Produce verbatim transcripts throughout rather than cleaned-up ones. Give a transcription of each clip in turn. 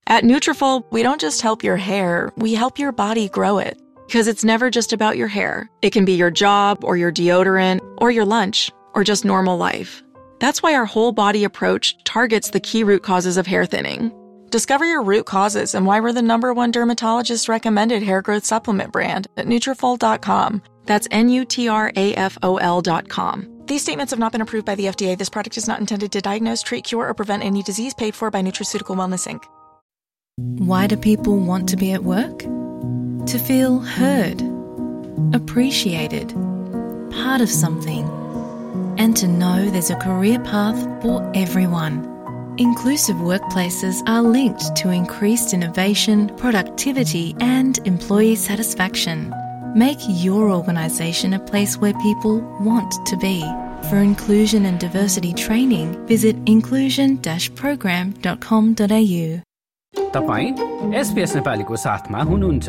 At Nutrafol, we don't just help your hair, we help your body grow it. Because it's never just about your hair. It can be your job, or your deodorant, or your lunch, or just normal life. That's why our whole body approach targets the key root causes of hair thinning. Discover your root causes and why we're the number one dermatologist recommended hair growth supplement brand at Nutrafol dot com. That's N U T R A F O L dot com. These statements have not been approved by the F D A. This product is not intended to diagnose, treat, cure, or prevent any disease. Paid for by Nutraceutical Wellness, Incorporated. Why do people want to be at work? To feel heard, appreciated, part of something, and to know there's a career path for everyone. Inclusive workplaces are linked to increased innovation, productivity, and employee satisfaction. Make your organisation a place where people want to be. For inclusion and diversity training, visit inclusion dash program dot com dot a u. तपाईं SPS नेपालीको साथमा हुनुहुन्छ।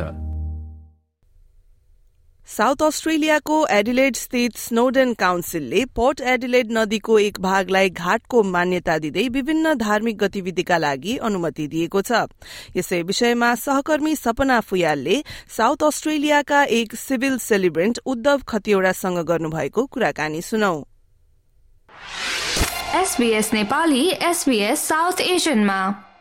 South अस्ट्रेलियाको Adelaide स्थित Snowden काउन्सिलले port Adelaide नदीको एक भागलाई घाटको मान्यता दिँदै विभिन्न धार्मिक गतिविधिका लागि अनुमति दिएको छ। यसै विषयमा सहकर्मी सपना फुयालले साउथ अस्ट्रेलियाका एक सिभिल सेलिब्रेन्ट उद्धव खतिवड़ासँग गर्नुभएको कुराकानी सुनौ। एसबीएस नेपाली एसबीएस साउथ एशियनमा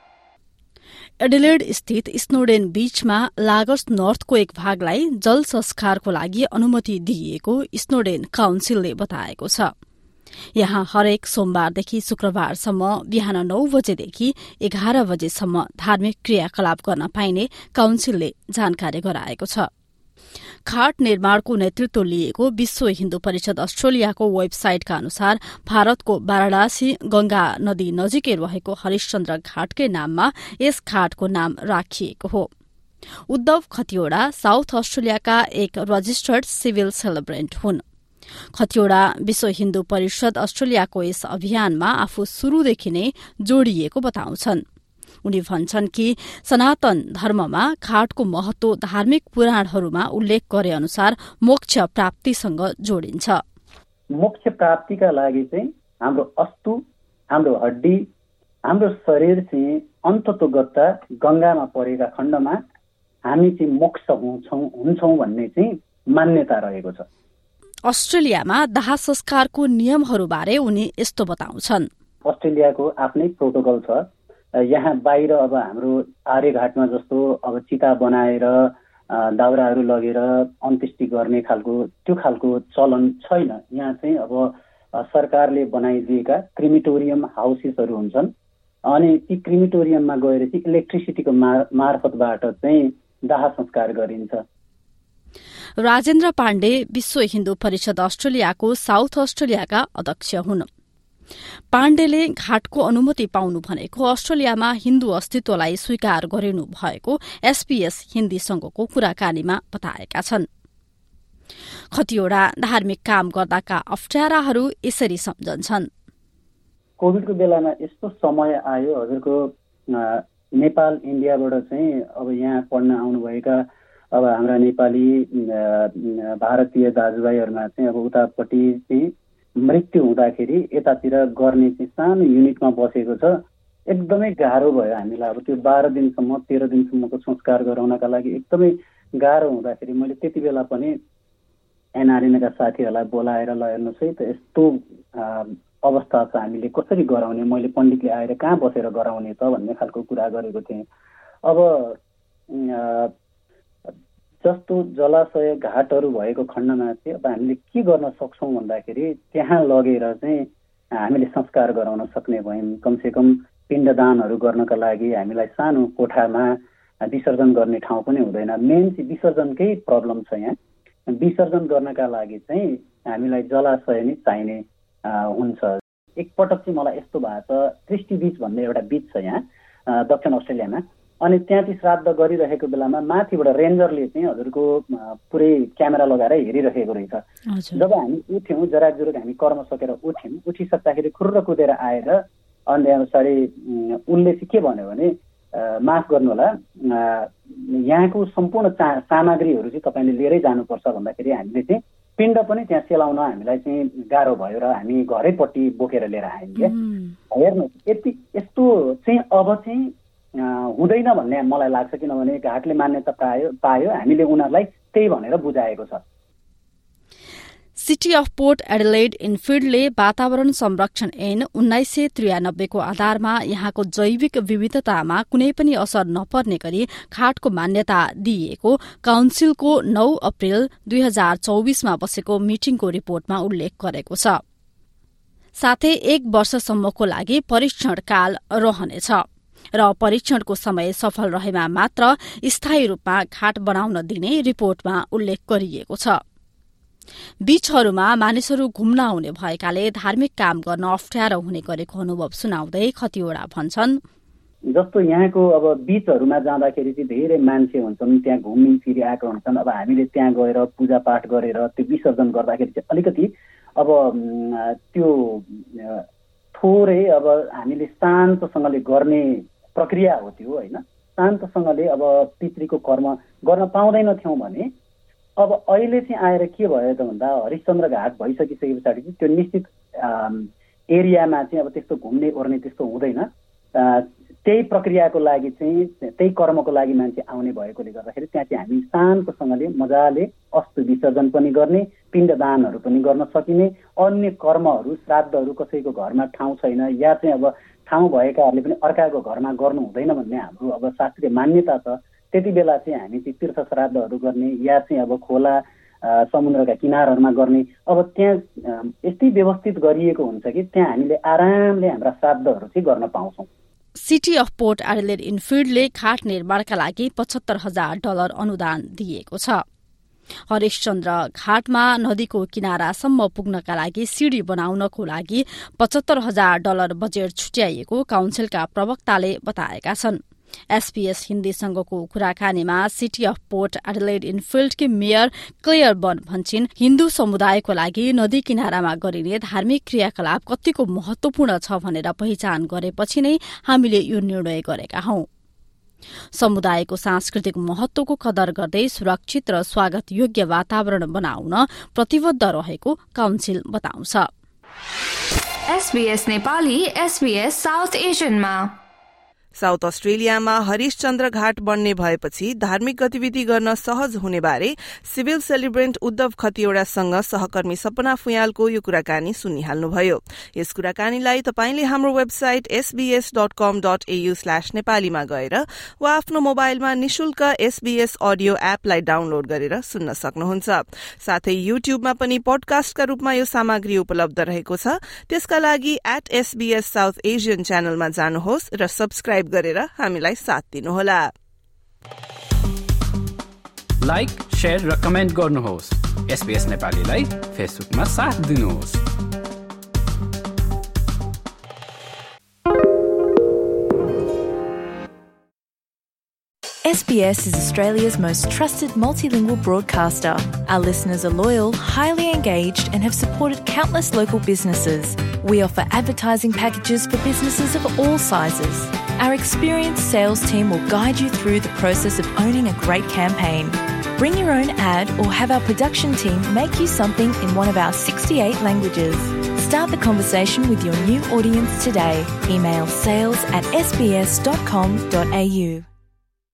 एडिलेड स्थित स्नोडेन बीचमा लागोस नर्थको एक भागलाई जल संस्कारको लागि अनुमति दिइएको स्नोडेन काउन्सिलले बताएको छ। यहाँ हरेक सोमबारदेखि शुक्रबारसम्म बिहान नौ बजेदेखि एघार बजेसम्म धार्मिक क्रियाकलाप गर्न पाइने काउन्सिलले जानकारी गराएको छ। घाट निर्माणको नेतृत्व लिएको विश्व हिन्दू परिषद अस्ट्रेलियाको वेबसाइटका अनुसार भारतको वाराणसी गंगा नदी नजिकै रहेको हरिश्चन्द्र घाटकै नाममा यस घाटको नाम राखिएको हो। उद्धव खतिवड़ा साउथ अस्ट्रेलियाका एक रजिस्टर्ड सिभिल सेलिब्रेन्ट हुन्। खतिवड़ा विश्व हिन्दू परिषद अस्ट्रेलियाको यस अभियानमा आफू शुरूदेखि नै जोडिएको बताउँछन्। उनी भन्छन् कि सनातन धर्ममा घाटको महत्व धार्मिक पुराणहरूमा उल्लेख गरे अनुसार मोक्ष प्राप्तिसँग जोडिन्छ। मोक्ष प्राप्तिका लागि चाहिँ हाम्रो अस्तु, हाम्रो हड्डी, हाम्रो शरीर चाहिँ अन्ततोगत्ता गंगामा परेका खण्डमा हामी चाहिँ मोक्ष हुन्छौं हुन्छौं भन्ने चाहिँ मान्यता रहेको छ। अस्ट्रेलियामा दाह संस्कारको नियमहरूबारे उनी यस्तो बताउँछन्। अस्ट्रेलियाको आफ्नै प्रोटोकल छ। यहाँ बाहिर अब हाम्रो आर्यघाटमा जस्तो अब चिता बनाएर दाउराहरू लगेर अन्त्येष्टि गर्ने खालको त्यो खालको चलन छैन। यहाँ चाहिँ अब सरकारले बनाइदिएका क्रिमिटोरियम हाउसेसहरू हुन्छन् अनि ती क्रिमिटोरियममा गएर चाहिँ इलेक्ट्रिसिटीको मार्फतबाट चाहिँ दाह संस्कार गरिन्छ। राजेन्द्र पाण्डे विश्व हिन्दू परिषद अस्ट्रेलियाको साउथ अस्ट्रेलियाका अध्यक्ष हुन्। पाण्डेले घाटको अनुमति पाउनु भनेको अस्ट्रेलियामा हिन्दू अस्तित्वलाई स्वीकार गरिनु भएको एसपीएस हिन्दीसँगको कुराकानीमा बताएका छन्। खतिवड़ा धार्मिक काम गर्दाका अप्ठ्याराहरू यसरी सम्झन्छन्। कोभिडको बेलामा यस्तो समय आयो, हजुरको नेपाल इन्डियाबाट चाहिँ अब यहाँ पढ्न आउनुभएका अब हाम्रा नेपाली भारतीय दाजुभाइहरूमा चाहिँ अब उतापट्टि चाहिँ मृत्यु हुँदाखेरि यतातिर गर्ने चाहिँ सानो युनिटमा बसेको छ। एकदमै गाह्रो भयो हामीलाई। अब त्यो बाह्र दिनसम्म तेह्र दिनसम्मको संस्कार गराउनका लागि एकदमै गाह्रो हुँदाखेरि मैले त्यति बेला पनि एनआरएनका साथीहरूलाई बोलाएर ल हेर्नुहोस् है त यस्तो अवस्था छ, हामीले कसरी गराउने, मैले पण्डितले आएर कहाँ बसेर गराउने त भन्ने खालको कुरा गरेको थिएँ। अब जस्तो जलाशय घाटहरू भएको खण्डमा चाहिँ अब हामीले के गर्न सक्छौँ भन्दाखेरि त्यहाँ लगेर चाहिँ हामीले संस्कार गराउन सक्ने भयौँ। कमसेकम पिण्डदानहरू गर्नका लागि हामीलाई सानो कोठामा विसर्जन गर्ने ठाउँ पनि हुँदैन। मेन चाहिँ विसर्जनकै प्रब्लम छ। यहाँ विसर्जन गर्नका लागि चाहिँ हामीलाई जलाशय नै चाहिने हुन्छ। एकपटक चाहिँ मलाई यस्तो भएको छ, क्रिस्टी बीच भन्ने एउटा बीच छ यहाँ दक्षिण अस्ट्रेलियामा। अनि त्यहाँ चाहिँ श्राद्ध गरिरहेको बेलामा माथिबाट रेन्जरले चाहिँ हजुरको पुरै क्यामेरा लगाएर हेरिरहेको रहेछ। जब हामी उठ्यौँ, जराकजुरुक हामी कर्म सकेर उठ्यौँ, उठिसक्दाखेरि खुर्र कुदेर आएर अन्य अनुसार उनले चाहिँ के भन्यो भने माफ गर्नुहोला, यहाँको सम्पूर्ण सामग्रीहरू चाहिँ तपाईँले लिएरै जानुपर्छ भन्दाखेरि हामीले चाहिँ पिण्ड पनि त्यहाँ सेलाउन हामीलाई चाहिँ गाह्रो भयो र हामी घरैपट्टि बोकेर लिएर आयौँ। क्या हेर्नुहोस्, यति यस्तो चाहिँ अब चाहिँ हुँदैन भन्ने मलाई लाग्छ, किनभने घाटले मान्यता पायो पायो हामीले उनीहरूलाई त्यही भनेर बुझाएको छ। सिटी अफ पोर्ट एडिलेड इनफिल्डले वातावरण संरक्षण ऐन उन्नाइस सय त्रियानब्बेको आधारमा यहाँको जैविक विविधतामा कुनै पनि असर नपर्ने गरी घाटको मान्यता दिइएको काउन्सिलको नौ अप्रेल दुई हजार चौबिसमा बसेको मिटिङको रिपोर्टमा उल्लेख गरेको छ। साथै एक वर्षसम्मको लागि परीक्षण काल रहनेछ र परीक्षणको समय सफल रहेमा मात्र स्थायी रूपमा घाट बनाउन दिने रिपोर्टमा उल्लेख गरिएको छ। बीचहरूमा मानिसहरू घुम्न आउने भएकाले धार्मिक काम गर्न अप्ठ्यारो हुने गरेको अनुभव सुनाउँदै खतिवड़ा भन्छन्, जस्तो यहाँको अब बीचहरूमा जाँदाखेरि चाहिँ धेरै मान्छे हुन्छन्, त्यहाँ घुमि फिरि आएको हुन्छन्। अब हामीले त्यहाँ गएर पूजापाठ गरेर त्यो विसर्जन गर्दाखेरि चाहिँ अलिकति अब त्यो थोरै अब हामीले शान्तसँगले गर्ने प्रक्रिया हो त्यो, होइन? शान्तसँगले अब पितृको कर्म गर्न पाउँदैनथ्यौँ भने अब अहिले चाहिँ आएर के भयो त भन्दा हरिश्चन्द्र घाट भइसकिसके पछाडि चाहिँ त्यो निश्चित एरियामा चाहिँ अब त्यस्तो घुम्ने ओर्ने त्यस्तो हुँदैन। त्यही प्रक्रियाको लागि चाहिँ त्यही कर्मको लागि मान्छे आउने भएकोले गर्दाखेरि त्यहाँ चाहिँ हामी शान्तसँगले मजाले अस्तु विसर्जन पनि गर्ने, पिण्डदानहरू पनि गर्न सकिने, अन्य कर्महरू श्राद्धहरू कसैको घरमा ठाउँ छैन या चाहिँ अब ठाउँ भएकाहरूले पनि अर्काको घरमा गर्नु हुँदैन भन्ने हाम्रो अब शास्त्रीय मान्यता छ। त्यति बेला चाहिँ हामी चाहिँ तीर्थ श्राद्धहरू गर्ने या चाहिँ अब खोला समुद्रका किनारहरूमा गर्ने, अब त्यहाँ यस्तै व्यवस्थित गरिएको हुन्छ कि त्यहाँ हामीले आरामले हाम्रा श्राद्धहरू चाहिँ गर्न पाउँछौँ। सिटी अफ पोर्ट एडिलेड इनफिल्डले घाट निर्माणका लागि पचहत्तर हजार डलर अनुदान दिएको छ। हरिश्चन्द्र घाटमा नदीको किनारासम्म पुग्नका लागि सिडी बनाउनको लागि पचहत्तर हजार डलर बजेट छुट्याइएको काउन्सिलका प्रवक्ताले बताएका छन्। एसपीएस हिन्दीसँगको कुराकानीमा सिटी अफ पोर्ट एडिलेड इनफिल्डकी मेयर क्लेयर बन भन्छिन्, हिन्दू समुदायको लागि नदी किनारामा गरिने धार्मिक क्रियाकलाप कतिको महत्वपूर्ण छ भनेर पहिचान गरेपछि नै हामीले यो निर्णय गरेका हौं। समुदायको सांस्कृतिक महत्वको कदर गर्दै सुरक्षित र स्वागत योग्य वातावरण बनाउन प्रतिबद्ध रहेको काउन्सिल बताउँछ। एसबीएस नेपाली एसबीएस साउथ एशियनमा साउथ अस्ट्रेलियामा हरिश्चन्द्र घाट बन्ने भएपछि धार्मिक गतिविधि गर्न सहज हुने बारे सिभिल सेलिब्रेन्ट उद्धव खतिवड़ासँग सहकर्मी सपना फुयालको यो कुराकानी सुनिहाल्नुभयो। यस कुराकानीलाई तपाईंले हाम्रो website SBS dot com dot AU slash नेपालीमा गएर वा आफ्नो मोबाइलमा निशुल्क एसबीएस अडियो एपलाई डाउनलोड गरेर सुन्न सक्नुहुन्छ। साथै युट्युबमा पनि पोडकास्टका रूपमा यो सामग्री उपलब्ध रहेको छ। त्यसका लागि एट एसबीएस साउथ एशियन च्यानलमा जानुहोस् र सब्स्क्राइब गरेर हामीलाई साथ दिनुहोला। लाइक, शेयर र कमेन्ट गर्नुहोस्। एसबीएस नेपालीलाई फेसबुकमा साथ दिनुहोस्। S B S is Australia's most trusted multilingual broadcaster. Our listeners are loyal, highly engaged, and have supported countless local businesses. We offer advertising packages for businesses of all sizes. Our experienced sales team will guide you through the process of owning a great campaign. Bring your own ad or have our production team make you something in one of our sixty-eight languages. Start the conversation with your new audience today. Email sales at s b s dot com dot a u.